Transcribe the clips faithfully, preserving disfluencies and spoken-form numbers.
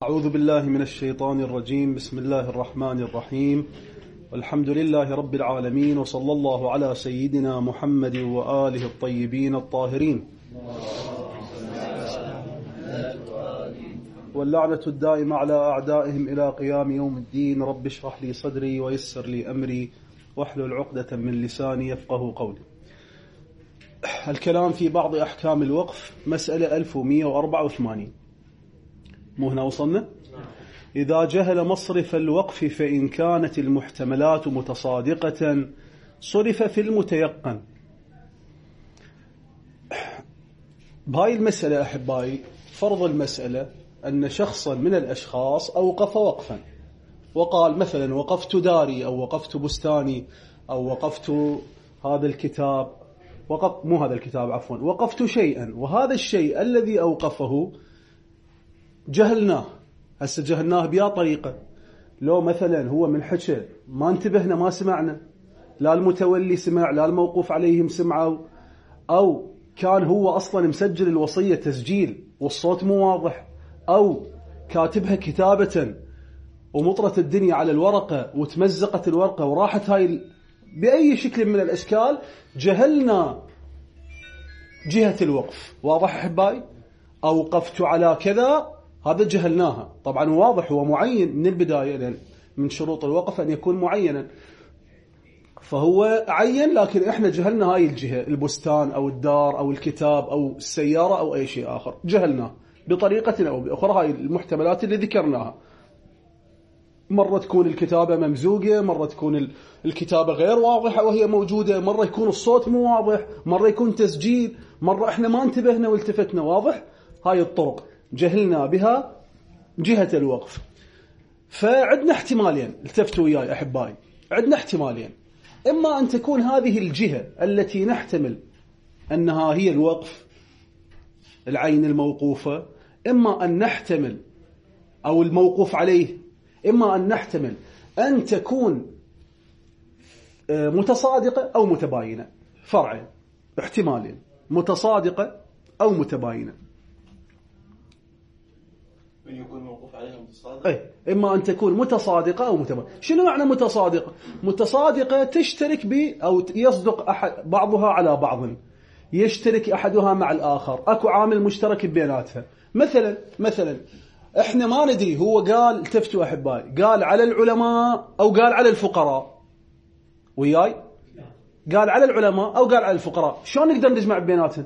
أعوذ بالله من الشيطان الرجيم. بسم الله الرحمن الرحيم. والحمد لله رب العالمين، وصلى الله على سيدنا محمد وآله الطيبين الطاهرين، واللعنة الدائمة على أعدائهم إلى قيام يوم الدين. رب اشرح لي صدري ويسر لي أمري واحلل عقدة من لساني يفقه قولي. الكلام في بعض أحكام الوقف، مسألة ألف ومئة وأربعة وثمانين. مو هنا وصلنا؟ إذا جهل مصرف الوقف فإن كانت المحتملات متصادقة صرف في المتيقن. بهاي المسألة أحبائي، فرض المسألة أن شخصا من الأشخاص أوقف وقفا وقال مثلا وقفت داري أو وقفت بستاني أو وقفت هذا الكتاب، وقف مو هذا الكتاب عفوا وقفت شيئا، وهذا الشيء الذي أوقفه جهلناه. هسه جهلناه بيا طريقة، لو مثلا هو من حكى ما انتبهنا ما سمعنا، لا المتولي سمع لا الموقوف عليهم سمعوا، أو كان هو أصلا مسجل الوصية تسجيل والصوت مو واضح، أو كاتبها كتابة ومطرت الدنيا على الورقة وتمزقت الورقة وراحت هاي بأي شكل من الأشكال، جهلنا جهة الوقف. واضح أحبائي؟ أوقفت على كذا، هذا جهلناها. طبعا واضح هو معين من البداية، لأن من شروط الوقف أن يكون معينا، فهو عين، لكن إحنا جهلنا هاي الجهة، البستان أو الدار أو الكتاب أو السيارة أو أي شيء آخر، جهلناه بطريقة أو بأخرى. هاي المحتملات اللي ذكرناها، مرة تكون الكتابة ممزوجة، مرة تكون الكتابة غير واضحة وهي موجودة، مرة يكون الصوت مو واضح، مرة يكون تسجيل، مرة إحنا ما انتبهنا والتفتنا. واضح؟ هاي الطرق جهلنا بها جهة الوقف. فعندنا احتمالين، التفتوا وياي أحبائي، عندنا احتمالين. إما أن تكون هذه الجهة التي نحتمل أنها هي الوقف، العين الموقوفة، إما أن نحتمل أو الموقوف عليه، إما أن نحتمل أن تكون متصادقة أو متباينة. فرعين، احتمالين، متصادقة أو متباينة. يكون موقوف عليها متصادقة. أي، إما أن تكون متصادقة أو متباينة. شنو معنى متصادقة؟ متصادقة تشترك ب أو يصدق أحد بعضها على بعض، يشترك أحدها مع الآخر، أكو عامل مشترك بيناتها. مثلا مثلا إحنا ما ندري هو قال، التفتوا أحبائي، قال على العلماء أو قال على الفقراء. وياي؟ قال على العلماء أو قال على الفقراء، شلون نقدر نجمع بيناتهم؟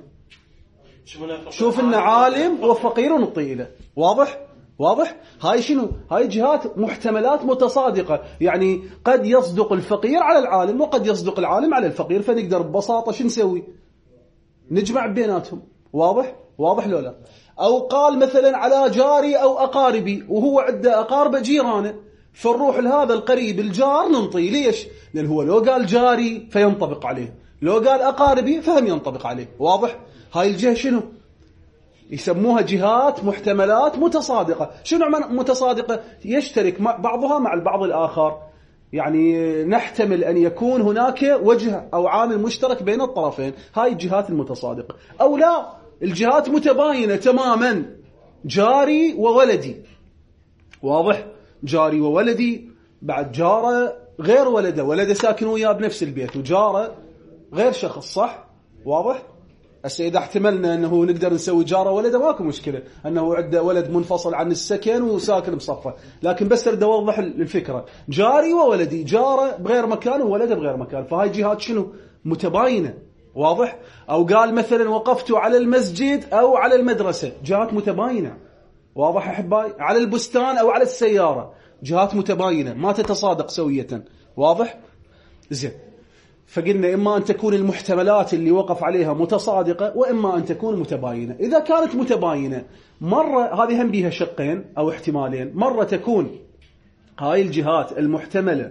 شوف إن عالم وفقير ونطي إله. واضح؟ واضح؟ هاي شنو؟ هاي جهات محتملات متصادقة، يعني قد يصدق الفقير على العالم وقد يصدق العالم على الفقير، فنقدر ببساطة شو نسوي؟ نجمع بيناتهم. واضح؟ واضح لو لا؟ أو قال مثلا على جاري أو أقاربي، وهو عنده أقارب جيرانه، فنروح لهذا القريب الجار ننطي. ليش؟ لأن هو لو قال جاري فينطبق عليه، لو قال أقاربي فهم ينطبق عليه. واضح؟ هاي الجهة شنو؟ يسموها جهات محتملات متصادقة. شنو معنى متصادقة؟ يشترك مع بعضها مع البعض الآخر، يعني نحتمل أن يكون هناك وجه أو عامل مشترك بين الطرفين. هاي الجهات المتصادقة. أو لا، الجهات متباينة تماما، جاري وولدي. واضح؟ جاري وولدي، بعد جارة غير ولده، ولده ساكن وياه بنفس البيت، وجارة غير شخص. صح؟ واضح؟ هسه إذا احتملنا أنه نقدر نسوي جارة ولده ماكو مشكلة، أنه عنده ولد منفصل عن السكن وساكن بصفه، لكن بس أريد أوضح الفكرة. جاري وولدي، جارة بغير مكان وولده بغير مكان، فهاي جهات شنو؟ متباينة. واضح؟ أو قال مثلا وقفت على المسجد أو على المدرسة، جهات متباينة. واضح أحبائي؟ على البستان أو على السيارة، جهات متباينة ما تتصادق سوية. واضح؟ زين. فقلنا إما أن تكون المحتملات اللي وقف عليها متصادقة، وإما أن تكون متباينة. إذا كانت متباينة، مرة هذه هم بيها شقين أو احتمالين، مرة تكون هاي الجهات المحتملة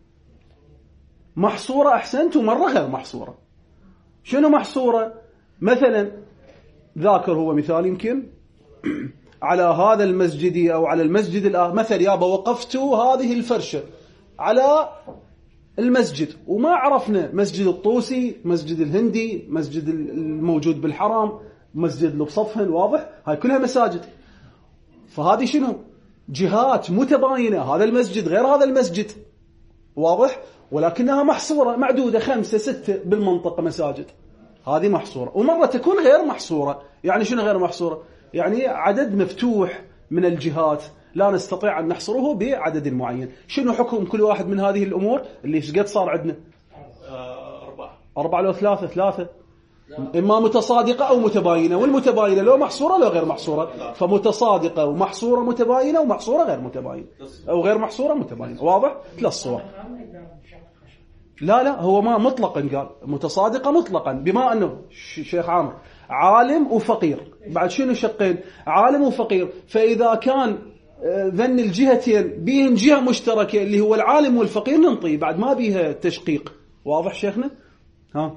محصورة أحسنت، ومرة غير محصورة. شنو محصورة؟ مثلا ذاكر هو مثال يمكن على هذا المسجد أو على المسجد الآخر، مثل يابا وقفت هذه الفرشة على المسجد، وما عرفنا مسجد الطوسي، مسجد الهندي، مسجد الموجود بالحرم، مسجد اللي بصفهن. واضح؟ هاي كلها مساجد. فهذه شنو؟ جهات متباينة، هذا المسجد غير هذا المسجد، واضح، ولكنها محصورة معدودة خمسة ستة بالمنطقة مساجد، هذه محصورة. ومرة تكون غير محصورة. يعني شنو غير محصورة؟ يعني عدد مفتوح من الجهات لا نستطيع أن نحصره بعدد معين. شنو حكم كل واحد من هذه الأمور اللي قد صار عندنا؟ أربعة أربعة لو ثلاثة ثلاثة، إما متصادقة أو متباينة، والمتباينة لو محصورة لو غير محصورة، فمتصادقة ومحصورة متباينة ومحصورة غير متباينة، أو غير محصورة متباينة، واضح؟ ثلاث صور. لا لا هو ما مطلقا قال متصادقة مطلقا، بما أنه شيخ عامر عالم وفقير، بعد شنو شقين؟ عالم وفقير، فإذا كان ذن الجهتين بيهن جهة مشتركة اللي هو العالم والفقير ننطي، بعد ما بيها تشقيق، واضح شيخنا؟ ها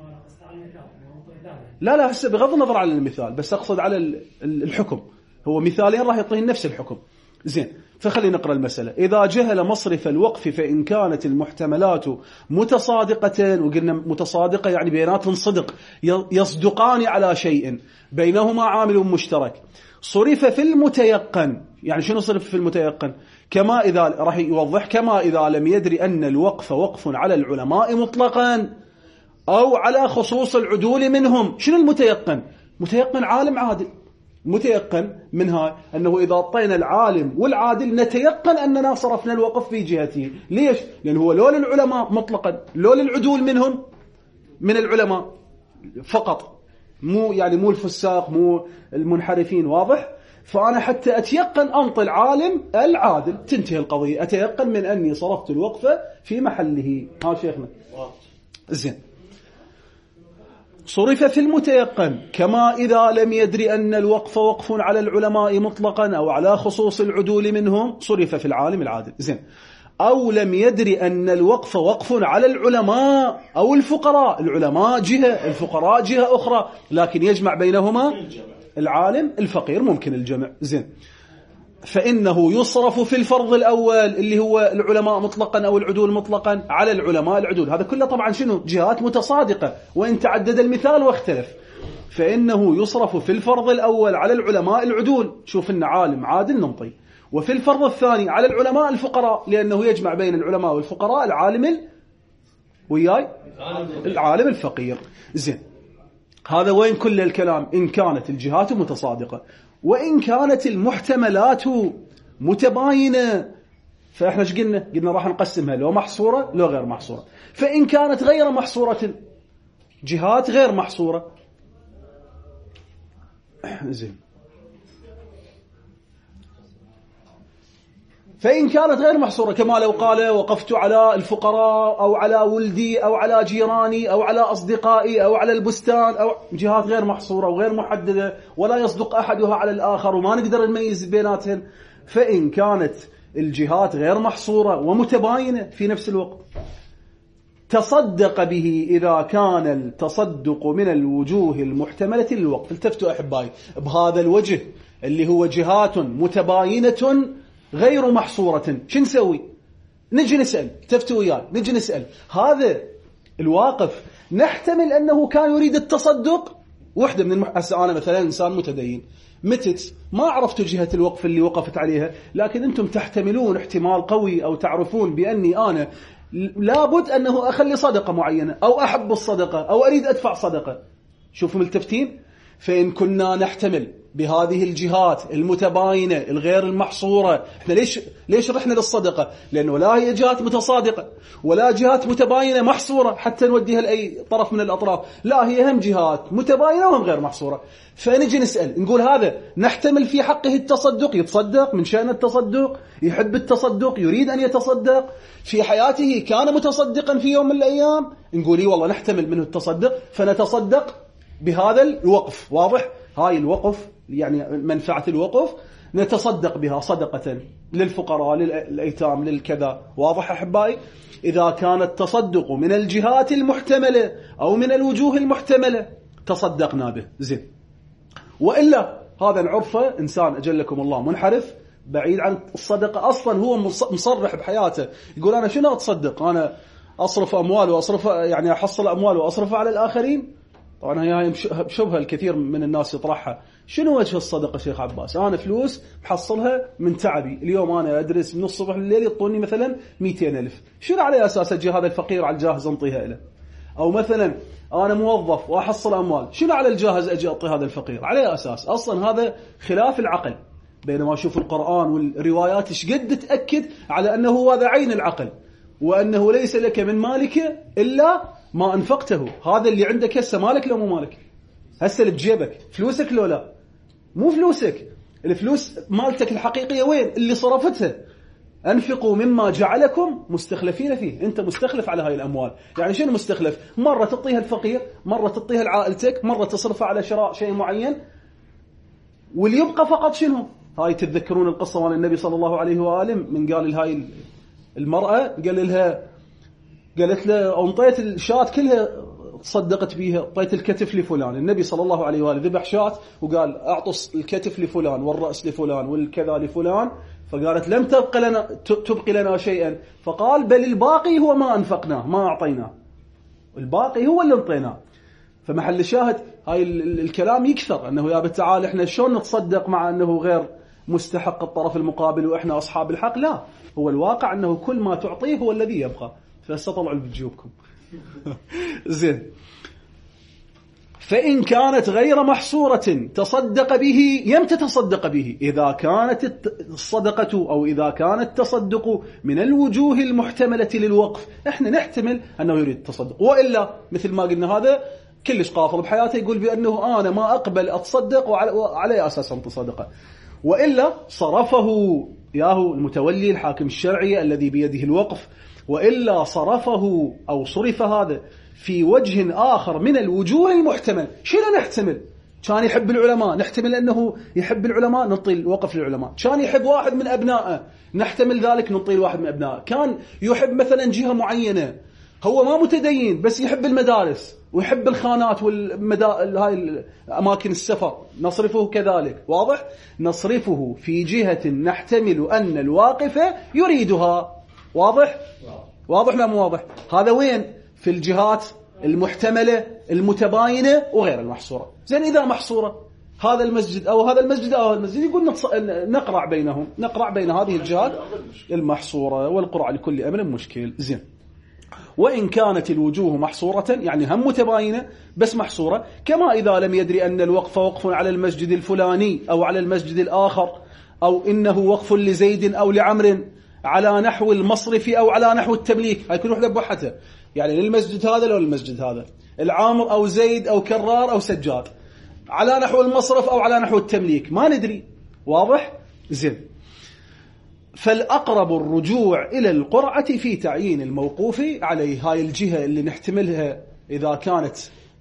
لا لا هسه بغض النظر عن المثال، بس أقصد على الحكم، هو مثالين راح يعطيه نفس الحكم. زين، فخلينا نقرأ المسألة. إذا جهل مصرف الوقف فإن كانت المحتملات متصادقة، وقلنا متصادقة يعني بيناتهم صدق، يصدقان على شيء بينهما عامل مشترك، صرف في المتيقن. يعني شنو صرف في المتيقن؟ كما إذا راح يوضح، كما إذا لم يدري أن الوقف وقف على العلماء مطلقا أو على خصوص العدول منهم. شنو المتيقن؟ متيقن عالم عادل، متيقن منها أنه إذا أعطينا العالم والعادل نتيقن أننا صرفنا الوقف في جهته. ليش؟ لأنه هو لو للعلماء مطلقا، لو للعدول منهم من العلماء فقط، مو يعني مو الفساق مو المنحرفين، واضح؟ فأنا حتى أتيقن أنطي العالم العادل تنتهي القضية، أتيقن من أني صرفت الوقف في محله. ها شيخنا زين، صرف في المتيقن كما إذا لم يدري أن الوقف وقف على العلماء مطلقا أو على خصوص العدول منهم، صرف في العالم العادل. زين، أو لم يدري أن الوقف وقف على العلماء أو الفقراء، العلماء جهة الفقراء جهة أخرى، لكن يجمع بينهما العالم الفقير، ممكن الجمع. زين، فإنه يصرف في الفرض الأول اللي هو العلماء مطلقا أو العدول مطلقا على العلماء العدول. هذا كله طبعا شنو؟ جهات متصادقة، وإن تعدد المثال واختلف. فإنه يصرف في الفرض الأول على العلماء العدول، شوف إن عالم عادل ننطي، وفي الفرض الثاني على العلماء الفقراء، لأنه يجمع بين العلماء والفقراء العالم ال... وياي العالم الفقير. زين، هذا وين كل الكلام؟ إن كانت الجهات متصادقة. وإن كانت المحتملات متباينة، فإحنا ايش قلنا؟ قلنا راح نقسمها لو محصورة لو غير محصورة. فإن كانت غير محصورة، جهات غير محصورة، زين، فإن كانت غير محصورة كما لو قال وقفت على الفقراء أو على ولدي أو على جيراني أو على أصدقائي أو على البستان، أو جهات غير محصورة وغير محددة ولا يصدق أحدها على الآخر وما نقدر نميز بيناتهم. فإن كانت الجهات غير محصورة ومتباينة في نفس الوقت، تصدق به إذا كان التصدق من الوجوه المحتملة للوقف. التفتوا أحبائي بهذا الوجه اللي هو جهات متباينة غير محصورة، شو نسوي؟ نجي نسأل، تفتوا وياي، نجي نسأل هذا الواقف نحتمل أنه كان يريد التصدق. وحدة من المح... أنا مثلا إنسان متدين متت ما عرفت جهة الوقف اللي وقفت عليها، لكن أنتم تحتملون احتمال قوي أو تعرفون بأني أنا لابد أنه أخلي صدقة معينة أو أحب الصدقة أو أريد أدفع صدقة. شوفوا ملتفتين. فإن كنا نحتمل بهذه الجهات المتباينة الغير المحصورة، احنا ليش ليش رحنا للصدقة؟ لأنه لا هي جهات متصادقة ولا جهات متباينة محصورة حتى نوديها لأي طرف من الأطراف، لا هي هم جهات متباينة وهم غير محصورة. فنجي نسأل نقول هذا نحتمل في حقه التصدق، يتصدق من شأن التصدق، يحب التصدق، يريد أن يتصدق، في حياته كان متصدقا في يوم من الأيام، نقول لي والله نحتمل منه التصدق فنتصدق بهذا الوقف. واضح؟ هاي الوقف يعني منفعة الوقف نتصدق بها صدقة للفقراء للأيتام للكذا. واضح أحبائي؟ إذا كان التصدق من الجهات المحتملة أو من الوجوه المحتملة تصدقنا به. زين، وإلا هذا نعرفه إنسان أجلكم الله منحرف بعيد عن الصدقة أصلا، هو مصرح بحياته يقول أنا شنو أتصدق؟ أنا أصرف أموال وأصرف يعني أحصل أموال وأصرف على الآخرين. طبعا هي شبهة الكثير من الناس يطرحها. شنو وجه الصدقة شيخ عباس؟ أنا فلوس محصلها من تعبي، اليوم أنا أدرس من الصبح لليل يعطوني مثلا مئتين ألف، شنو على أساس أجي هذا الفقير على الجاهز أنطيها له؟ أو مثلا أنا موظف وأحصل أموال، شنو على الجاهز أجي أعطي هذا الفقير؟ على أساس أصلا هذا خلاف العقل. بينما أشوف القرآن والروايات إيش قد تأكد على أنه هذا عين العقل، وأنه ليس لك من مالك إلا ما أنفقته. هذا اللي عندك هسه مالك لو مو مالك؟ هسه اللي بجيبك فلوسك لو لا؟ مو فلوسك. الفلوس مالتك الحقيقية وين؟ اللي صرفتها. أنفقوا مما جعلكم مستخلفين فيه. أنت مستخلف على هاي الأموال. يعني شنو مستخلف؟ مرة تعطيها الفقير، مرة تعطيها لعائلتك، مرة تصرفها على شراء شيء معين، واللي يبقى فقط شنو؟ هاي تتذكرون القصة مال النبي صلى الله عليه وآله من قال لهاي المرأة، قال لها، قالت له أنطيت الشاة كلها تصدقت بيها، أعطيت الكتف لفلان. النبي صلى الله عليه وآله ذبح شاة وقال أعطوا الكتف لفلان والرأس لفلان والكذا لفلان، فقالت لم تبقى لنا تبقي لنا شيئا، فقال بل الباقي هو ما أنفقناه ما أعطيناه، الباقي هو اللي انطيناه. فمحل الشاهد هاي الكلام يكثر أنه يا بالتعال إحنا شلون نتصدق مع أنه غير مستحق الطرف المقابل وإحنا أصحاب الحق. لا، هو الواقع أنه كل ما تعطيه هو الذي يبقى. فاستطلعوا بجيوبكم. زين. فإن كانت غير محصورة تصدق به. يمتى تصدق به؟ إذا كانت الصدقة أو إذا كان التصدق من الوجوه المحتملة للوقف. إحنا نحتمل أنه يريد التصدق، وإلا مثل ما قلنا هذا كلش قافل بحياته يقول بأنه أنا ما أقبل أتصدق وعلى أساس أن تصدقه، وإلا صرفه ياهو المتولي الحاكم الشرعي الذي بيده الوقف، وإلا صرفه أو صرف هذا في وجه آخر من الوجوه المحتمل. شنو نحتمل؟ كان يحب العلماء، نحتمل أنه يحب العلماء نعطي الوقف للعلماء. كان يحب واحد من أبنائه، نحتمل ذلك نعطي واحد من أبنائه. كان يحب مثلا جهة معينة، هو ما متدين بس يحب المدارس ويحب الخانات والمدا هاي الأماكن السفر، نصرفه كذلك. واضح؟ نصرفه في جهة نحتمل أن الواقف يريدها. واضح؟ واضح لا مو واضح؟ هذا وين؟ في الجهات المحتملة المتباينة وغير المحصورة. زين إذا محصورة هذا المسجد أو هذا المسجد أو هذا المسجد، يقول نقرع بينهم، نقرع بين هذه الجهات المحصورة، والقرع لكل أمر مشكل. زين. وإن كانت الوجوه محصورة، يعني هم متباينة بس محصورة، كما إذا لم يدري أن الوقف وقف على المسجد الفلاني أو على المسجد الآخر، أو إنه وقف لزيد أو لعمر على نحو المصرف أو على نحو التمليك. هاي كل وحدة بوحدها، يعني للمسجد هذا لو للمسجد هذا، العامر أو زيد أو كرار أو سجاد، على نحو المصرف أو على نحو التمليك، ما ندري. واضح؟ زين. فالأقرب الرجوع إلى القرعة في تعيين الموقوف عليه. هاي الجهة اللي نحتملها إذا كانت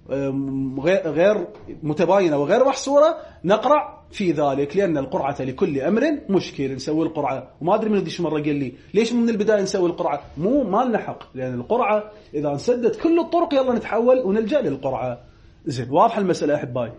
غير متباينة وغير محصورة نقرع في ذلك، لأن القرعة لكل أمر مشكل. نسوي القرعة، وما أدري من ديش مرة قال لي ليش من البداية نسوي القرعة؟ مو ما لنا حق، لأن القرعة إذا نسدد كل الطرق يلا نتحول ونلجأ للقرعة. زين. واضحة المسألة أحبائي؟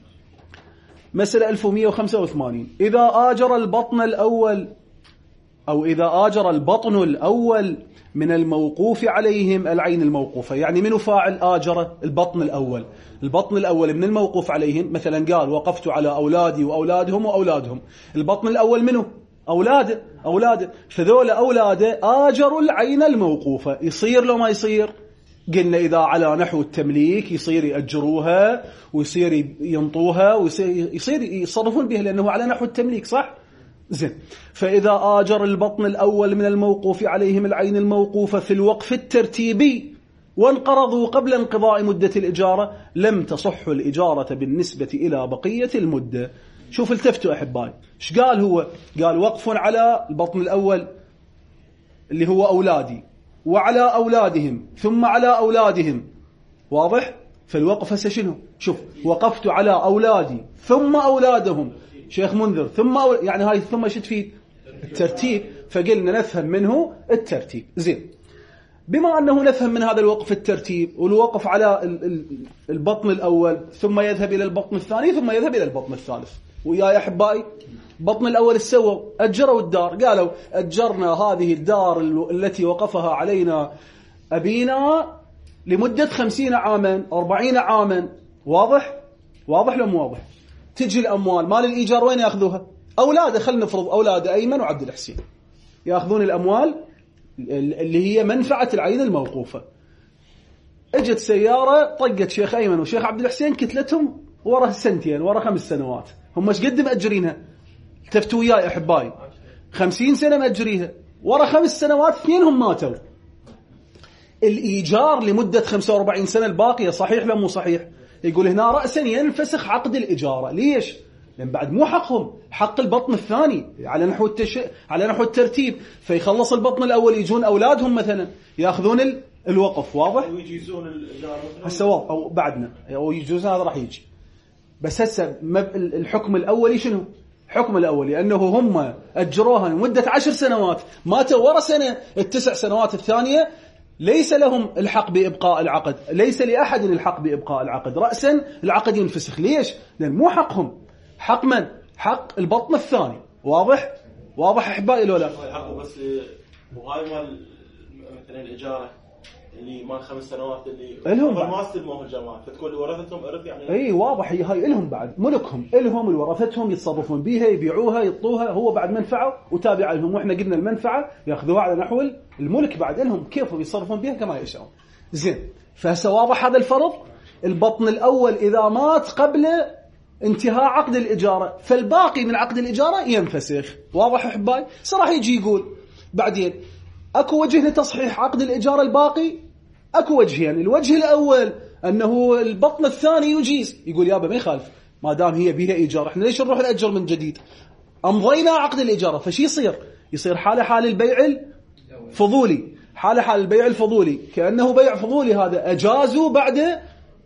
مسألة ألف ومئة وخمسة وثمانين. إذا آجر البطن الأول أو إذا آجر البطن الأول من الموقوف عليهم العين الموقوفة. يعني منو فاعل آجر؟ البطن الأول. البطن الأول من الموقوف عليهم، مثلا قال وقفت على أولادي وأولادهم وأولادهم. البطن الأول منو؟ أولاده أولاده فذول أولاده آجروا العين الموقوفة. يصير لو ما يصير؟ قلنا إذا على نحو التمليك يصير يأجروها ويصير ينطوها ويصير يصير يصرفون بها لأنه على نحو التمليك. صح؟ زين. فإذا آجر البطن الأول من الموقوف عليهم العين الموقوفة في الوقف الترتيبي وانقرضوا قبل انقضاء مدة الإجارة لم تصح الإجارة بالنسبة إلى بقية المدة. شوف التفتوا أحبائي، إيش قال هو؟ قال وقف على البطن الأول اللي هو أولادي وعلى أولادهم ثم على أولادهم. واضح؟ فالوقف هسه شنو؟ شوف، وقفت على أولادي ثم أولادهم شيخ منذر ثم أول... يعني هاي ثم شو تفيد؟ الترتيب. فقلنا نفهم منه الترتيب. زين. بما أنه نفهم من هذا الوقف الترتيب والوقف على البطن الأول ثم يذهب إلى البطن الثاني ثم يذهب إلى البطن الثالث. ويا أحبائي بطن الأول السووا أجروا الدار، قالوا أجرنا هذه الدار التي وقفها علينا أبينا لمدة خمسين عاما أربعين عاما، واضح واضح لو مو واضح؟ تجي الأموال مال الإيجار وين يأخذوها؟ أولاده، خلنا نفرض أولاده أيمن وعبد الحسين يأخذون الأموال اللي هي منفعة العين الموقوفة. اجت سيارة طقت شيخ أيمن وشيخ عبد الحسين كتلتهم ورا سنتين ورا خمس سنوات، هم ايش قد مأجرينها؟ التفتوا وياي أحبائي، خمسين سنة مأجريها، ورا خمس سنوات اثنينهم ماتوا. الإيجار لمدة خمسة وأربعين سنة الباقية صحيح لا مو صحيح؟ يقول هنا رأسا ينفسخ عقد الإجارة. ليش؟ لأن بعد مو حقهم، حق البطن الثاني على نحو التش... على نحو الترتيب، فيخلص البطن الأول يجون أولادهم مثلا يأخذون ال... الوقف. واضح؟ ويجيزون الإجارة هسه واضح أو بعدنا أو يجوز، هذا راح يجي. بس هسه مب... الحكم الأولي شنو؟ حكم الأول لأنه هم أجروها لمدة عشر سنوات، ماتوا ورا سنة، التسع سنوات الثانية ليس لهم الحق بإبقاء العقد، ليس لأحد الحق بإبقاء العقد، رأسا العقد ينفسخ. ليش؟ لأن مو حقهم، حق من؟ حق البطن الثاني. واضح؟ واضح أحبائي لولا؟ حقه بس وهاي مال مثلا الإجارة اللي مال خمس سنوات اللي لهم ما استلموه الجماعة، فتكون ورثتهم إرث يعني. اي واضح، هي هاي لهم بعد ملكهم، لهم الورثتهم يتصرفون بيها، يبيعوها يطوها، هو بعد منفعة وتابعة لهم، واحنا قلنا المنفعة ياخذوها على نحو الملك بعد لهم، كيف يتصرفون بها كما يشاءون. زين، فهسه واضح هذا الفرض. البطن الأول إذا مات قبل انتهاء عقد الإجارة فالباقي من عقد الإجارة ينفسخ. واضح أحبائي؟ صراحة يجي يقول بعدين أكو وجه لتصحيح عقد الإجارة الباقي، أكو وجهين. يعني الوجه الأول أنه البطن الثاني يجيز، يقول يابا ما يخالف ما دام هي بها إيجار، إحنا ليش نروح نأجر من جديد؟ أمضينا عقد الإجارة، فشي يصير؟ يصير حالة حال البيع الفضولي، حالة حال البيع الفضولي، كأنه بيع فضولي. هذا أجازوا بعد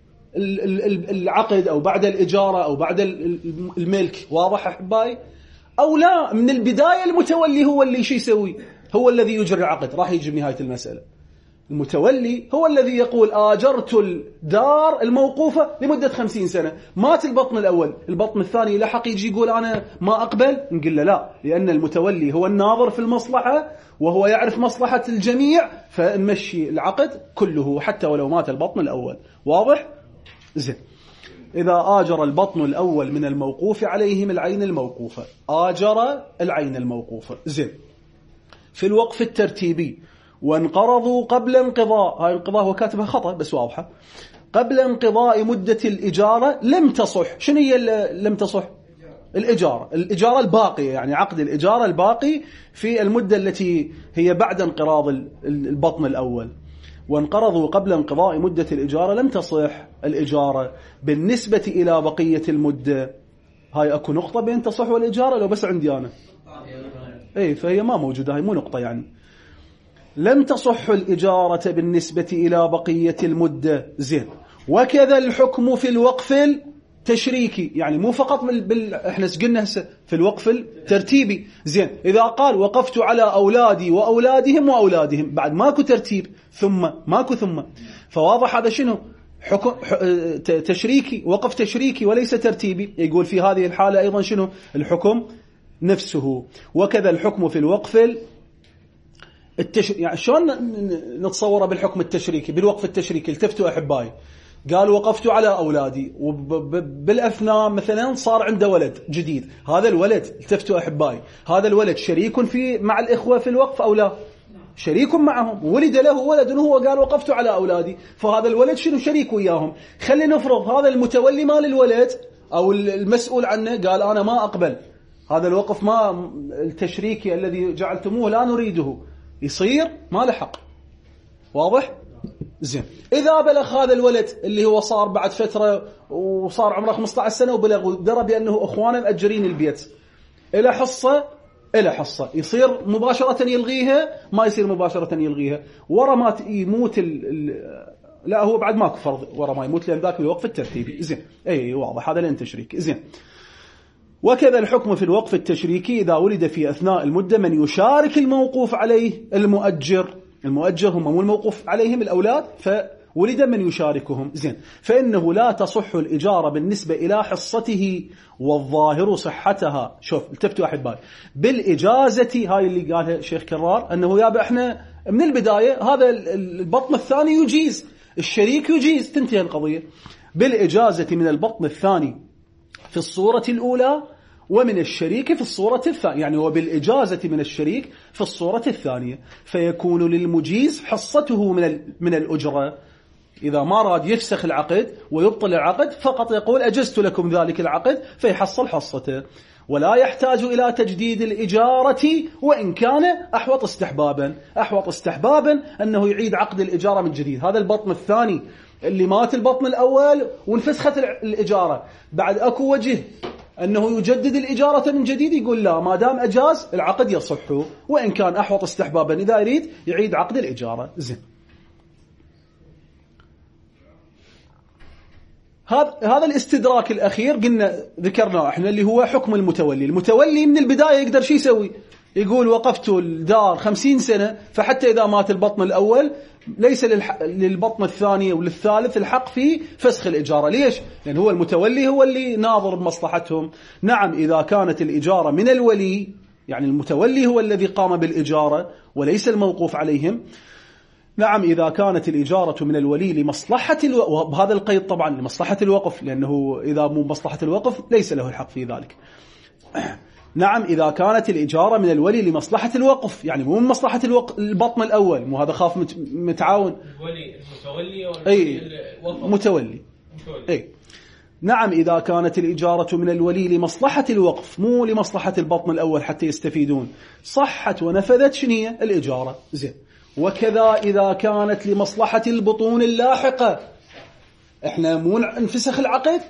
العقد أو بعد الإجارة أو بعد الملك. واضح أحبائي؟ أو لا، من البداية المتولي هو اللي شي يسوي، هو الذي يجري العقد. راح يجي بنهاية المسألة المتولي هو الذي يقول آجرت الدار الموقوفة لمدة خمسين سنة، مات البطن الأول، البطن الثاني لحق يجي يقول أنا ما أقبل، نقول له لا، لأن المتولي هو الناظر في المصلحة وهو يعرف مصلحة الجميع، فنمشي العقد كله حتى ولو مات البطن الأول. واضح؟ زين، إذا آجر البطن الأول من الموقوف عليهم العين الموقوفة، آجر العين الموقوفة. زين، في الوقف الترتيبي وانقرضوا قبل انقضاء، هاي انقضاء هو كاتبها خطأ بس واضحة، قبل انقضاء مدة الإجارة لم تصح. شنو هي لم تصح؟ الإجارة، الإجارة الباقية، يعني عقد الإجارة الباقي في المدة التي هي بعد انقراض البطن الأول. وانقرضوا قبل انقضاء مدة الإجارة لم تصح الإجارة بالنسبة إلى بقية المدة. هاي أكو نقطة بين تصح والإجارة لو بس عندي أنا إيه، فهي ما موجودة، هاي مو نقطة. يعني لم تصح الإجارة بالنسبة إلى بقية المدة. زين، وكذا الحكم في الوقف التشريكي، يعني مو فقط بال... بال... احنا سجلنا في الوقف الترتيبي. زين، إذا قال وقفت على أولادي وأولادهم وأولادهم، بعد ماكو ترتيب، ثم ماكو ثم، فواضح هذا شنو؟ حكم تشريكي، وقف تشريكي وليس ترتيبي. يقول في هذه الحالة أيضا شنو؟ الحكم نفسه. وكذا الحكم في الوقف التش... يعني شلون نتصوره بالحكم التشريكي بالوقف التشريكي؟ التفتوا أحبائي، قال وقفت على أولادي وبالأثناء مثلا صار عنده ولد جديد، هذا الولد التفتوا أحبائي هذا الولد شريك في مع الإخوة في الوقف أو لا؟ شريك معهم، ولد له ولد وهو قال وقفت على أولادي، فهذا الولد شنو؟ شريك وياهم. خلينا نفرض هذا المتولي مال الولد أو المسؤول عنه قال أنا ما أقبل هذا الوقف، ما التشريكي الذي جعلتموه لا نريده، يصير ما له حق. واضح؟ زين، إذا بلغ هذا الولد اللي هو صار بعد فترة وصار عمره خمسة عشر سنة وبلغ ودرى بأنه أخوانه مأجرين البيت، إلى حصة إلى حصة، يصير مباشرة يلغيها؟ ما يصير مباشرة يلغيها، ورا ما يموت ال ال لا هو بعد ماكو فرض ورا ما يموت لأن ذاك الوقف الترتيبي. زين، أي واضح هذا لين تشريك. زين، وكذا الحكم في الوقف التشريكي إذا ولد في أثناء المدة من يشارك الموقوف عليه المؤجر، المؤجر هم مو الموقوف عليهم الأولاد، فولد من يشاركهم. زين، فإنه لا تصح الإجارة بالنسبة إلى حصته والظاهر صحتها. شوف التفتوا أحبائي بالإجازة، هاي اللي قالها الشيخ كرار، أنه يابا إحنا من البداية هذا البطن الثاني يجيز، الشريك يجيز، تنتهي القضية. بالإجازة من البطن الثاني في الصورة الأولى ومن الشريك في الصورة الثانية، يعني وبالإجازة من الشريك في الصورة الثانية، فيكون للمجيز حصته من من الأجرة. إذا ما راد يفسخ العقد ويبطل العقد فقط يقول أجزت لكم ذلك العقد فيحصل حصته، ولا يحتاج إلى تجديد الإجارة وإن كان أحوط استحبابا. أحوط استحبابا أنه يعيد عقد الإجارة من جديد. هذا البطن الثاني اللي مات البطن الأول وانفسخت الإجارة، بعد أكو وجه أنه يجدد الإجارة من جديد، يقول لا، ما دام أجاز العقد يصح وإن كان أحوط استحبابا، إذا يريد يعيد عقد الإجارة. زين، هذا هذا الاستدراك الأخير قلنا ذكرناه احنا اللي هو حكم المتولي. المتولي من البداية يقدر شو يسوي؟ يقول وقفت الدار خمسين سنة، فحتى إذا مات البطن الأول ليس للبطن الثاني وللثالث الحق في فسخ الإجارة. ليش؟ لأن هو المتولي هو اللي ناظر بمصلحتهم. نعم، إذا كانت الإجارة من الولي، يعني المتولي هو الذي قام بالإجارة وليس الموقوف عليهم. نعم، إذا كانت الإجارة من الولي لمصلحة الوقف، وبهذا القيد طبعا لمصلحة الوقف، لأنه إذا مو مصلحة الوقف ليس له الحق في ذلك. نعم، إذا كانت الإجارة من الولي لمصلحة الوقف، يعني مو من مصلحة الوقف البطن الأول، مو هذا خاف متعاون. الولي المتولي ولا أي متولي. أي نعم، إذا كانت الإجارة من الولي لمصلحة الوقف مو لمصلحة البطن الأول حتى يستفيدون، صحت ونفذت شنية الإجارة. زين، وكذا إذا كانت لمصلحة البطون اللاحقة. إحنا مو نفسخ العقد،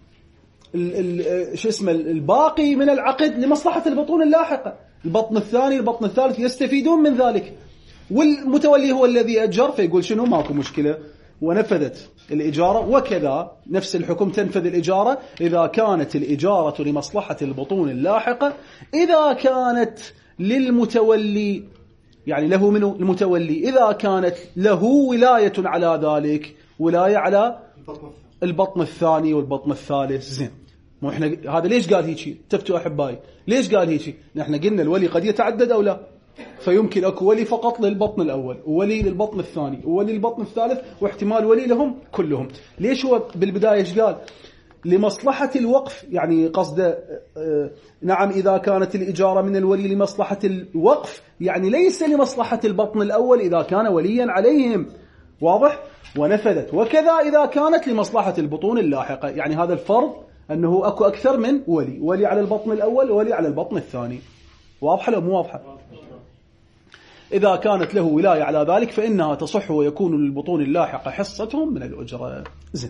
شو اسمه الباقي من العقد لمصلحة البطون اللاحقة، البطن الثاني البطن الثالث يستفيدون من ذلك، والمتولي هو الذي أجر، فيقول شنو ماكو مشكلة ونفذت الإجارة. وكذا نفس الحكم تنفذ الإجارة إذا كانت الإجارة لمصلحة البطون اللاحقة، إذا كانت للمتولي، يعني له منه المتولي، إذا كانت له ولاية على ذلك، ولاية على البطن الثاني والبطن الثالث. زين، مو احنا هذا ليش قال هيك؟ تفتوا أحبائي ليش قال هيك؟ نحن قلنا الولي قد يتعدد أو لا، فيمكن أكو ولي فقط للبطن الأول، وولي للبطن الثاني، وولي للبطن الثالث، واحتمال ولي لهم كلهم. ليش هو بالبداية ايش قال؟ لمصلحة الوقف، يعني قصده نعم إذا كانت الإجارة من الولي لمصلحة الوقف، يعني ليس لمصلحة البطن الأول إذا كان وليا عليهم. واضح؟ ونفذت. وكذا إذا كانت لمصلحة البطون اللاحقة، يعني هذا الفرض أنه أكو أكثر من ولي، ولي على البطن الأول وولي على البطن الثاني. واضحة لو مو واضحة؟ إذا كانت له ولاية على ذلك فإنها تصح ويكون للبطون اللاحقة حصتهم من الأجرة. زين،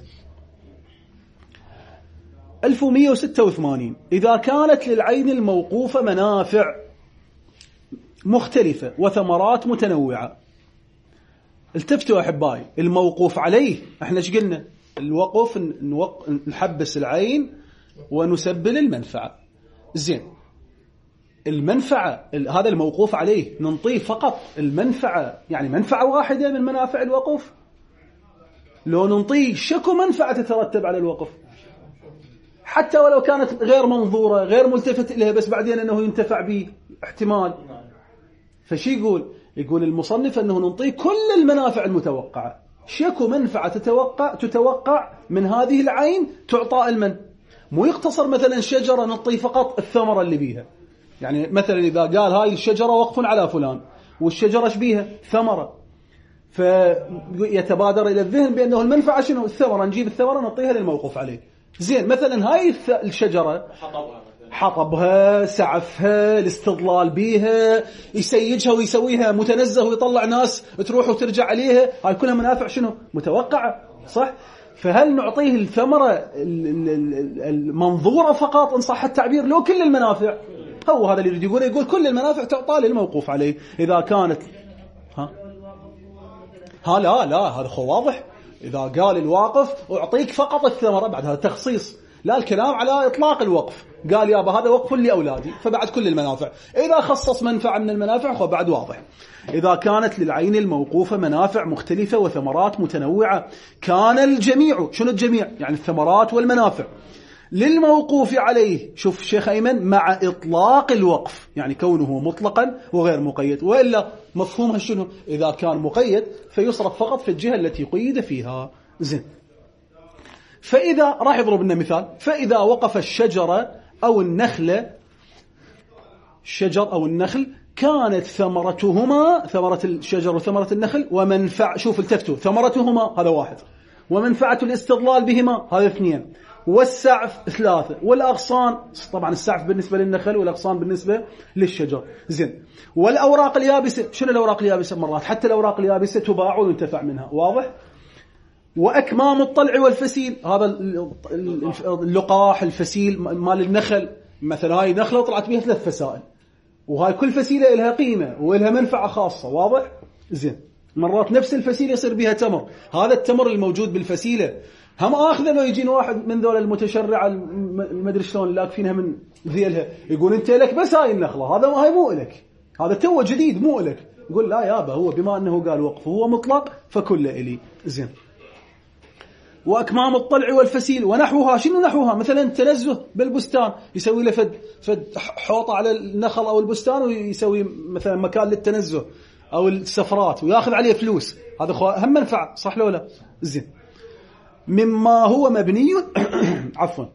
ألف ومئة وستة وثمانين إذا كانت للعين الموقوفة منافع مختلفة وثمرات متنوعة. التفتوا أحبائي، الموقوف عليه احنا ايش قلنا؟ الوقف نوق... نحبس العين ونسبل المنفعة. زين، المنفعة هذا الموقوف عليه ننطيه فقط المنفعة، يعني منفعة واحدة من منافع الوقف، لو ننطيه شكو منفعة تترتب على الوقف حتى ولو كانت غير منظورة غير ملتفت إليها، بس بعدين أنه ينتفع به احتمال. فشي يقول؟ يقول المصنف أنه ننطيه كل المنافع المتوقعة، شكو منفعة تتوقع تتوقع من هذه العين تعطى المن، مو يقتصر مثلا شجرة نعطيه فقط الثمرة اللي بيها. يعني مثلا إذا قال هاي الشجرة وقف على فلان والشجرة ايش بيها؟ ثمرة، فيتبادر إلى الذهن بأنه المنفعة شنو؟ الثمرة، نجيب الثمرة نعطيها للموقوف عليه. زين، مثلا هاي الشجرة حطبها، سعفها، الاستظلال بيها، يسيجها ويسويها متنزه ويطلع ناس تروح وترجع عليها، هاي كلها منافع شنو؟ متوقعة، صح؟ فهل نعطيه الثمرة المنظورة فقط إن صح التعبير، لو كل المنافع؟ هو هذا اللي يريد يقول، يقول كل المنافع تعطى للموقوف عليه إذا كانت ها ها لا لا هذا خو واضح. إذا قال الواقف أعطيك فقط الثمرة، بعد هذا تخصيص، لا الكلام على إطلاق الوقف، قال يابا هذا وقف لأولادي فبعد كل المنافع. إذا خصص منفعة من المنافع خو بعد واضح. إذا كانت للعين الموقوفة منافع مختلفة وثمرات متنوعة، كان الجميع، شنو الجميع؟ يعني الثمرات والمنافع للموقوف عليه، شوف الشيخ أيمن، مع إطلاق الوقف، يعني كونه مطلقا وغير مقيد، وإلا مفهومها شنو؟ إذا كان مقيد فيصرف فقط في الجهة التي قيد فيها. زين، فإذا راح يضرب لنا مثال، فإذا وقف الشجرة أو النخلة، الشجر أو النخل كانت ثمرتهما، ثمرة الشجر وثمرة النخل، ومنفع، شوف التفتوا، ثمرتهما هذا واحد، ومنفعة الاستظلال بهما هذا اثنين، والسعف ثلاثة، والأغصان، طبعا السعف بالنسبة للنخل والأغصان بالنسبة للشجر، زين. والأوراق اليابسة، شنو الأوراق اليابسة؟ مرات حتى الأوراق اليابسة تباع وينتفع منها، واضح؟ وأكمام الطلع والفسيل، هذا اللقاح الفسيل مال النخل، مثلا هاي نخلة طلعت بها ثلاث فسائل، وهاي كل فسيلة لها قيمة ولها منفعة خاصة، واضح؟ زين. مرات نفس الفسيلة يصير بها تمر، هذا التمر الموجود بالفسيلة هم آخذه، لو يجين واحد من ذول المتشرع المدري شلون لاقفينها من ذيلها يقول أنت لك بس هاي النخلة، هذا هاي مو لك، هذا تو جديد مو لك، يقول لا يابا هو بما أنه قال وقف هو مطلق فكله إلي. زين. وأكمام الطلع والفسيل ونحوها، شنو نحوها؟ مثلا تنزه بالبستان، يسوي له فد, فد حوطة على النخل أو البستان ويسوي مثلا مكان للتنزه أو السفرات ويأخذ عليه فلوس، هذا هم منفعة، صح لو لا؟ زين. مما هو مبني عفوا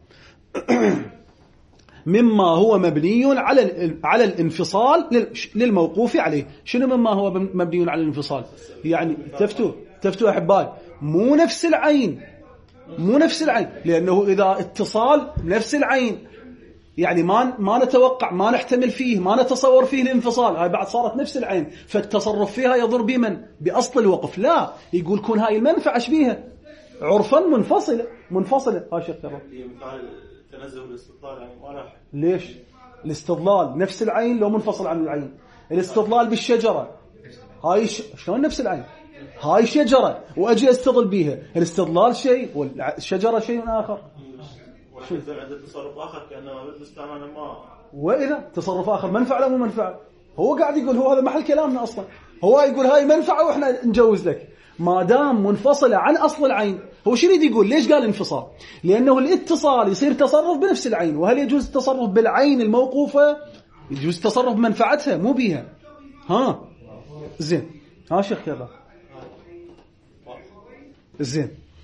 مما هو مبني على على الانفصال للموقوف عليه. شنو مما هو مبني على الانفصال؟ يعني تفتوا تفتوا أحبائي، مو نفس العين، مو نفس العين، لأنه إذا اتصال نفس العين يعني ما ما نتوقع، ما نحتمل فيه، ما نتصور فيه الانفصال، هاي بعد صارت نفس العين، فالتصرف فيها يضر بمن؟ بأصل الوقف. لا، يقول كون هاي المنفعة شبيها عرفا منفصلة منفصلة. ها شيخ ترى مثال التنزه والاستظلال يعني ما راح. ليش؟ الاستظلال نفس العين لو منفصل عن العين. الاستظلال بالشجرة هاي ش... شلون نفس العين؟ هاي شجرة وأجي أستظل بيها، الاستظلال شيء والشجرة شيء آخر. وإذا عنده تصرف آخر كأنه بالبستان أنا ما. وإذا تصرف آخر منفعة مو منفعة؟ هو قاعد يقول، هو هذا محل كلامنا أصلا، هو يقول هاي منفعة وإحنا نجوز لك ما دام منفصلة عن أصل العين. هو شو يريد يقول؟ ليش قال انفصال؟ لأنه الاتصال يصير تصرف بنفس العين، وهل يجوز التصرف بالعين الموقوفة؟ يجوز التصرف بمنفعتها مو بيها. ها زين. ها شيخ كذا زين.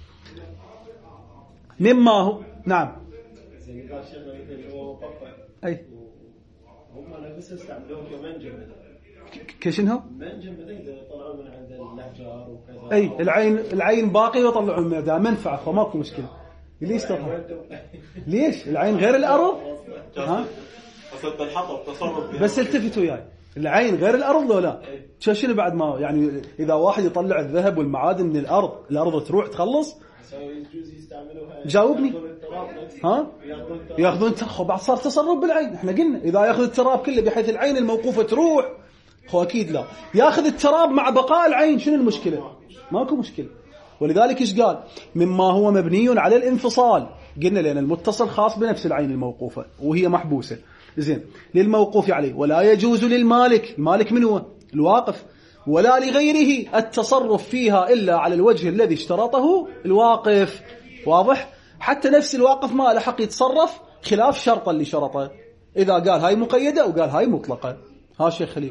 مما هو نعم زين قال شيخ هو وقفه أي هم بس استعملوه كمنجم كشنها منجم بدي طلعوا من عند النجار وكذا. أي العين العين باقي وطلعوا منها ده منفعة، فماكو مشكلة. ليش تطلع؟ ليش العين غير الأرض؟ ها أصل الحطب تصرف بس التفتوا وياي، العين غير الأرض لو لا؟ شنو بعد ما يعني إذا واحد يطلع الذهب والمعادن من الأرض، الأرض تروح تخلص؟ جاوبني. ها ياخذون تخو بعد صار تصرف بالعين. احنا قلنا إذا ياخذ التراب كله بحيث العين الموقوفة تروح، هو أكيد لا. ياخذ التراب مع بقاء العين، شنو المشكلة؟ ماكو مشكلة. ولذلك إيش قال؟ مما هو مبني على الانفصال، قلنا لأن المتصل خاص بنفس العين الموقوفة وهي محبوسة. زين. للموقوف عليه. ولا يجوز للمالك، المالك من هو؟ الواقف، ولا لغيره التصرف فيها إلا على الوجه الذي اشترطه الواقف. واضح؟ حتى نفس الواقف ما له حق يتصرف خلاف شرط اللي شرطه، إذا قال هاي مقيدة وقال هاي مطلقة. ها شيخ خليل.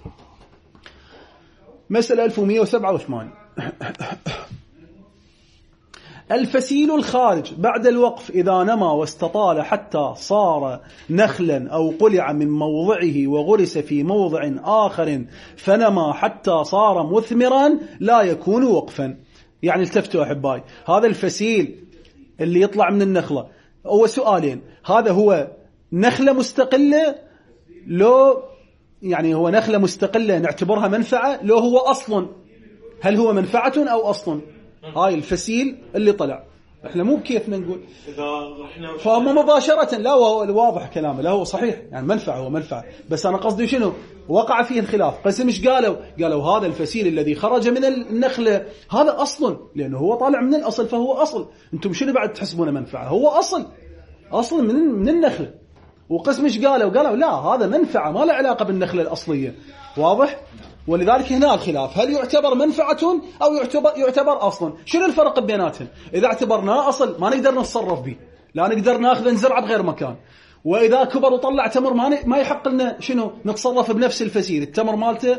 مسألة ألف ومئة وسبعة وثمانين. الفسيل الخارج بعد الوقف إذا نما واستطال حتى صار نخلا أو قلع من موضعه وغرس في موضع آخر فنما حتى صار مثمرا لا يكون وقفا. يعني التفتوا أحبائي، هذا الفسيل اللي يطلع من النخلة هو سؤالين: هذا هو نخلة مستقلة لو يعني هو نخلة مستقلة نعتبرها منفعة، لو هو أصل، هل هو منفعة أو أصل؟ هاي الفسيل اللي طلع احنا مو بكيفنا نقول فهم مباشرة. لا هو واضح كلامه، لا هو صحيح يعني منفعة، هو منفعة، بس أنا قصدي شنو وقع فيه الخلاف. قسم مش قالوا قالوا هذا الفسيل الذي خرج من النخلة هذا أصل، لأنه هو طالع من الأصل فهو أصل. أنتم شنو بعد تحسبونه منفعة؟ هو أصل أصل من من النخلة. وقسم مش قالوا قالوا لا هذا منفعة ما له علاقة بالنخلة الأصلية. واضح؟ ولذلك هنا الخلاف، هل يعتبر منفعة أو يعتبر, يعتبر أصلا؟ شنو الفرق بيناتهم؟ إذا اعتبرناه أصل ما نقدر نتصرف به، لا نقدر ناخذ نزرعه بغير مكان. وإذا كبر وطلع تمر ما ما يحق لنا شنو نتصرف بنفس الفسيل، التمر مالته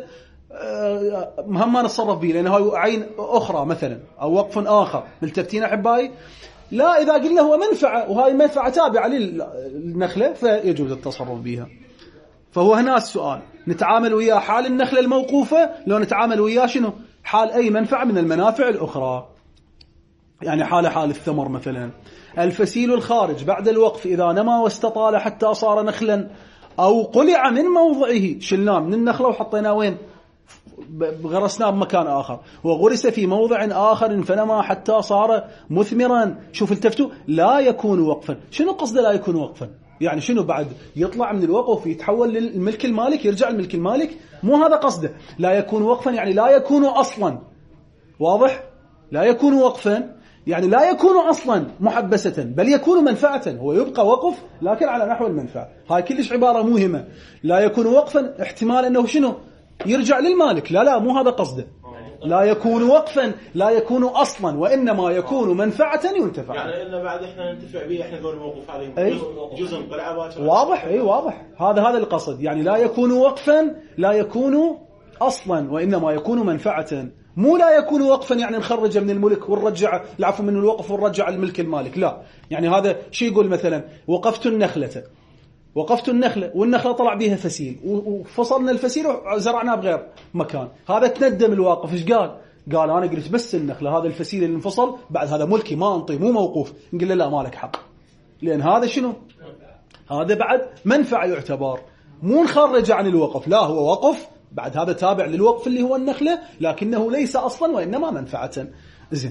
مهم ما نتصرف به لأنه هاي عين أخرى مثلا أو وقف آخر. ملتفتين أحبائي؟ لا، إذا قلنا هو منفعة وهذه منفعة تابعة للنخلة فيجوز التصرف بها. فهو هنا السؤال، نتعامل وياه حال النخلة الموقوفة لو نتعامل وياه شنو؟ حال أي منفعة من المنافع الأخرى، يعني حال حال الثمر مثلا. الفسيل الخارج بعد الوقف إذا نما واستطال حتى صار نخلا أو قلع من موضعه، شلناه من النخلة وحطيناه وين؟ غرسناه بمكان آخر، وغرس في موضع آخر فنما حتى صار مثمرا. شوف التفتوا، لا يكون وقفا. شنو قصده لا يكون وقفا؟ يعني شنو بعد يطلع من الوقف يتحول للملك المالك، يرجع الملك المالك؟ مو هذا قصده. لا يكون وقفا يعني لا يكون أصلا. واضح؟ لا يكون وقفا يعني لا يكون أصلا محبسة، بل يكون منفعة. هو يبقى وقف لكن على نحو المنفعة. هاي كلش عبارة مهمة. لا يكون وقفا احتمال أنه شنو؟ يرجع للمالك. لا لا مو هذا قصده. لا يكون وقفا لا يكون أصلا، وإنما يكون منفعة ينتفع. يعني إلا بعد إحنا ننتفع به، إحنا ذول موقوف عليهم أي؟ جزء قلعة باكر. واضح؟ أي واضح. هذا هذا القصد. يعني لا يكون وقفا لا يكون أصلا، وإنما يكون منفعة. مو لا يكون وقفا يعني نخرجه من الملك ونرجع العفو من الوقف ونرجع الملك المالك. لا، يعني هذا شيء يقول مثلا وقفت النخلة وقفت النخلة والنخلة طلع بيها فسيل وفصلنا الفسيل وزرعناه بغير مكان، هذا تندم الواقف. إيش قال؟ قال أنا قلت بس النخلة، هذا الفسيل اللي انفصل بعد هذا ملكي ما أنطي، مو موقوف. نقول له لا مالك حق، لأن هذا شنو؟ هذا بعد منفعة يعتبر، مو نخرج عن الوقف. لا، هو وقف بعد هذا تابع للوقف اللي هو النخلة، لكنه ليس أصلا وإنما منفعة. زين،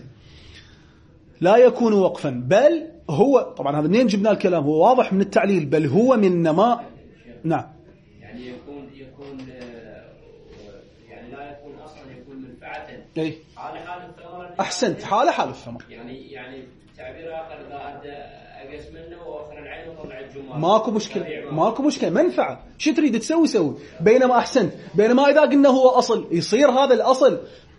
لا يكون وقفا بل هو، طبعا هذا منين جبنا الكلام؟ هو واضح من التعليل، بل هو من نماء. نعم، يعني يكون يكون يعني لا يكون اصلا، يكون منفعه. اي حال حال الثمر. احسنت، حال حال الثمر. يعني يعني تعبير اخر اذا اقص منه واخر العين وطلع الجمار ماكو مشكله، ماكو مشكله، منفعه. شو تريد تسوي سوي. بينما احسنت، بينما اذا قلنا هو اصل، يصير هذا الاصل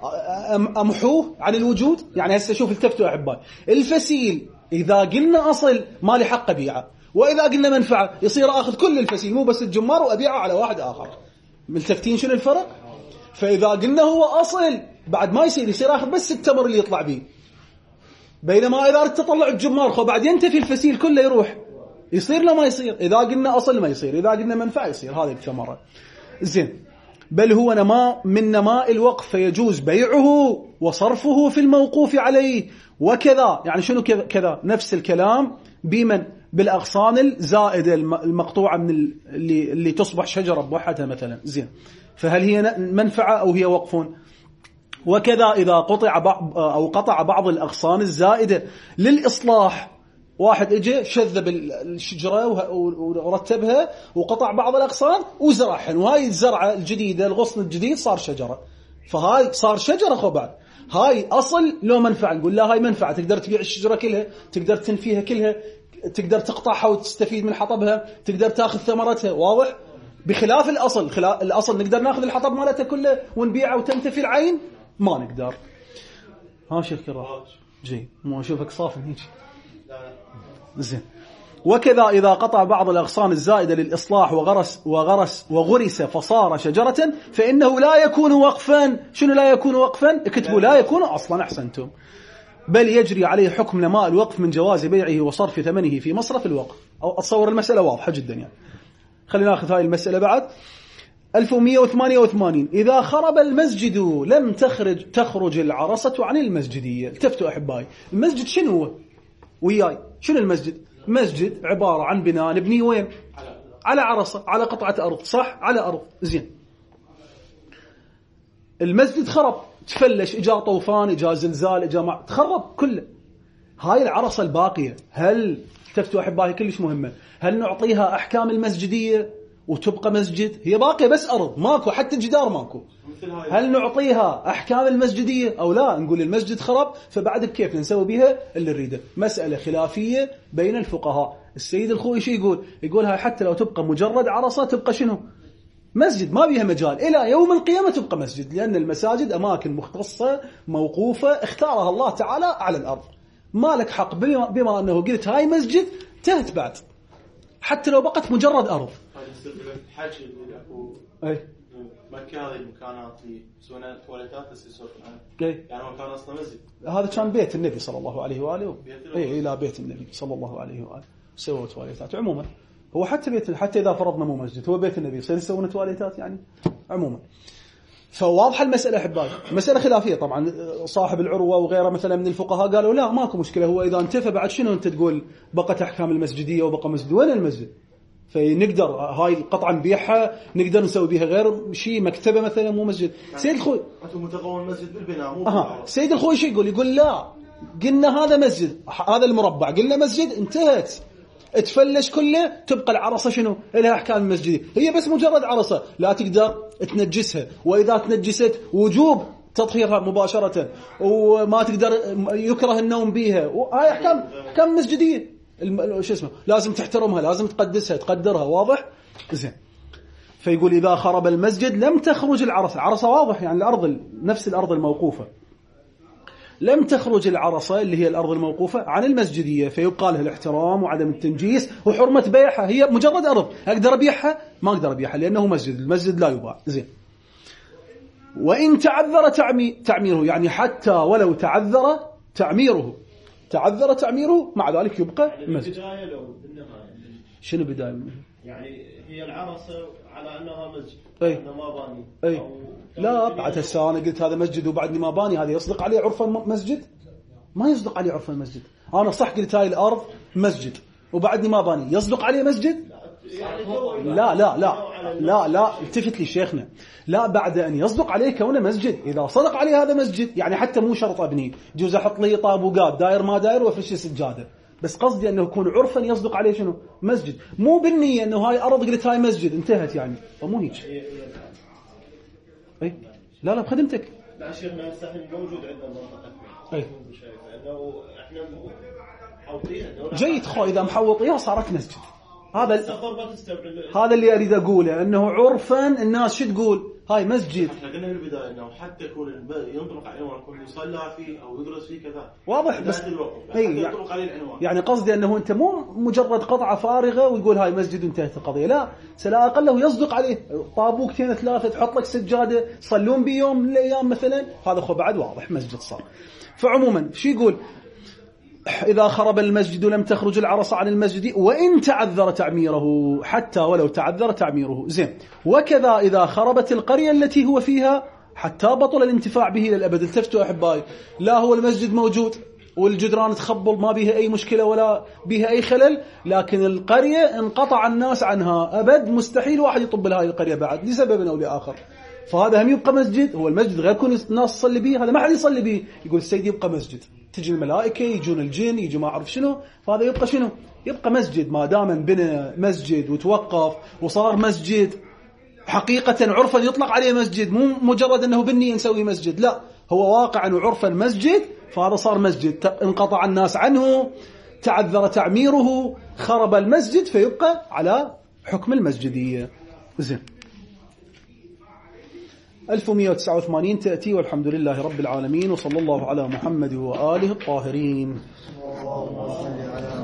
امحوه عن الوجود. يعني هسه شوف التفتوا احبائي، الفسيل اذا قلنا اصل ما لي حق ابيعه، واذا قلنا منفعه يصير اخذ كل الفسيل مو بس الجمار وابيعه على واحد اخر. ملتفتين شنو الفرق؟ فاذا قلنا هو اصل بعد ما يصير، يصير اخذ بس التمر اللي يطلع به. بينما اذا تطلع الجمار خو بعد ينتفي الفسيل كله يروح، يصير لا ما يصير. اذا قلنا اصل ما يصير، اذا قلنا منفعه يصير. هذه الثمره. زين، بل هو نماء من نماء الوقف فيجوز بيعه وصرفه في الموقوف عليه. وكذا يعني شنو كذا؟ نفس الكلام بمن؟ بالاغصان الزائده المقطوعه من اللي اللي تصبح شجره بوحدها مثلا. زين، فهل هي منفعه او هي وقف؟ وكذا إذا قطع بعض أو قطع بعض الأغصان الزائدة للإصلاح. واحد اجى شذب الشجرة ورتبها وقطع بعض الأغصان وزرعهن، وهاي الزرعة الجديدة الغصن الجديد صار شجرة، فهاي صار شجرة. خو بعد هاي أصل لو منفعة، نقول لا هاي منفعة، تقدر تبيع الشجرة كلها، تقدر تنفيها كلها، تقدر تقطعها وتستفيد من حطبها، تقدر تاخذ ثمرتها. واضح؟ بخلاف الأصل، خلاف الأصل نقدر ناخذ الحطب مالتها كله ونبيعه وتنتفي العين، ما نقدر. ها شيخ كرام جي مو اشوفك صافي هيك. زين، وكذا اذا قطع بعض الاغصان الزائده للاصلاح وغرس وغرس وغرس فصار شجره فانه لا يكون وقفا. شنو لا يكون وقفا؟ اكتبوا لا يكون اصلا. احسنتم. بل يجري عليه حكم نماء الوقف من جواز بيعه وصرف ثمنه في مصرف الوقف. او اتصور المساله واضحه جدا يعني. خلينا ناخذ هاي المساله بعد. ألف ومئة وثمانية وثمانين إذا خرب المسجد لم تخرج تخرج العرصة عن المسجدية. التفتوا أحبائي، المسجد شنو هو؟ وياي شنو المسجد؟ مسجد عبارة عن بناء نبني وين؟ على عرصة، على قطعة أرض، صح؟ على أرض. زين، المسجد خرب، تفلش، إجا طوفان، إجا زلزال، إجا مع... تخرب كله. هاي العرصة الباقية، هل تفتوا أحبائي كلش مهمة، هل نعطيها أحكام المسجدية وتبقى مسجد؟ هي باقية بس أرض، ماكو حتى الجدار ماكو. هل نعطيها أحكام المسجدية أو لا؟ نقول المسجد خرب فبعد بكيف نسوي بها اللي نريده. مسألة خلافية بين الفقهاء. السيد الخوي شو يقول؟ يقول هاي حتى لو تبقى مجرد عرصة تبقى شنو؟ مسجد، ما بيها مجال إلى يوم القيامة تبقى مسجد، لأن المساجد أماكن مختصة موقوفة اختارها الله تعالى على الأرض. ما لك حق بما, بما أنه قلت هاي مسجد تهت بعد، حتى لو بقت مجرد أرض. الحج اللي أكو أي مكة هذه المكانات اللي يسوون تواليتات بس يسوون إيه؟ يعني هو كان اصلا مسجد. هذا كان بيت النبي صلى الله عليه واله. بيت اي الى بيت النبي صلى الله عليه واله سووا تواليتات. عموما هو حتى بيت حتى اذا فرضنا مو مسجد هو بيت النبي يصير يسوون تواليتات يعني عموما. فواضحه المساله احبائي، مساله خلافيه طبعا. صاحب العروه وغيره مثلا من الفقهاء قالوا لا ماكو مشكله، هو اذا انتفى بعد شنو انت تقول بقت احكام المسجديه وبقى مسجد؟ وين المسجد؟ فنقدر هاي القطعه نبيعها، نقدر نسوي بها غير شيء مكتبه مثلا مو مسجد. سيد الخوي انتم متقون المسجد بالبناء مو اها سيد الخوي شو يقول؟ يقول لا قلنا هذا مسجد، هذا المربع قلنا مسجد انتهت، تفلش كله، تبقى العرصه شنو لها احكام المسجديه، هي بس مجرد عرصه لا تقدر تنجسها، واذا تنجست وجوب تطهيرها مباشره، وما تقدر يكره النوم بها، وهاي احكام احكام مسجديه شو اسمه لازم تحترمها، لازم تقدسها تقدرها. واضح زين. فيقول اذا خرب المسجد لم تخرج العرصه، العرصه واضح يعني الارض نفس الارض الموقوفه، لم تخرج العرصة اللي هي الأرض الموقوفة عن المسجدية، فيبقى لها الاحترام وعدم التنجيس وحرمة بيعها. هي مجرد أرض، أقدر أبيعها؟ ما أقدر أبيعها لأنه مسجد، المسجد لا يباع. زين. وإن تعذر تعميره، يعني حتى ولو تعذر تعميره، تعذر تعميره مع ذلك يبقى مسجد. بداية لو بالنهاية شنو بداية؟ يعني هي العرصة على أنها مسجد، أي. أنه ما باني. أي. لا بعد هسه أنا قلت هذا مسجد وبعدني ما باني، هذا يصدق عليه عرف مسجد؟ ما يصدق عليه عرف المسجد. أنا صح قلت هاي الأرض مسجد وبعدني ما باني، يصدق عليه مسجد؟ لا لا لا لا لا التفت لي شيخنا، لا بعد أن يصدق عليه كونه مسجد. إذا صدق عليه هذا مسجد يعني حتى مو شرط أبني، جوز أحط لي طابوقات داير ما داير وفرش سجادة، بس قصدي أنه يكون عرفا يصدق عليه شنو مسجد، مو بالنية أنه هاي أرض قلت هاي مسجد انتهت يعني، فمو هيك. أي لا لا بخدمتك. لا شيخنا هسه موجود عندنا منطقة أي لأنه إحنا محوطينها. جيد خو إذا محوطيها صارت مسجد. هذا هذا هذا اللي أريد أقوله، أنه عرفا الناس شو تقول هاي مسجد. احنا قلنا في البداية أنه حتى يكون ينطلق عليه ويكون يصلى فيه أو يدرس فيه كذا واضح بس أي يعني, عليه العنوان. يعني قصدي أنه أنت مو مجرد قطعة فارغة ويقول هاي مسجد وانتهت القضية، لا سلا أقله يصدق عليه طابوقتين ثلاثة تحط لك سجادة صلون بيوم من الأيام مثلا، هذا خو بعد واضح مسجد صار. فعموما شو يقول؟ إذا خرب المسجد لم تخرج العرصة عن المسجد وإن تعذر تعميره، حتى ولو تعذر تعميره. زين. وكذا إذا خربت القرية التي هو فيها حتى بطل الانتفاع به للأبد. التفتوا أحبائي، لا هو المسجد موجود والجدران تخبل ما بيها أي مشكلة ولا بيها أي خلل، لكن القرية انقطع الناس عنها أبد، مستحيل واحد يطب لهذه القرية بعد لسبب أو لآخر، فهذا هم يبقى مسجد. هو المسجد غير كون الناس تصلي به، هذا ما حد يصلي به، يقول السيد يبقى مسجد، تجي الملائكة يجون الجن يجوا ما أعرف شنو، فهذا يبقى شنو؟ يبقى مسجد ما دام بنى مسجد وتوقف وصار مسجد حقيقة عرفا يطلق عليه مسجد، مو مجرد أنه بني نسوي مسجد، لا هو واقعا وعرفا مسجد، فهذا صار مسجد. انقطع الناس عنه، تعذر تعميره، خرب المسجد، فيبقى على حكم المسجدية. زين. ألف ومئة وتسعة وثمانين تأتي والحمد لله رب العالمين، وصلى الله على محمد وآله الطاهرين.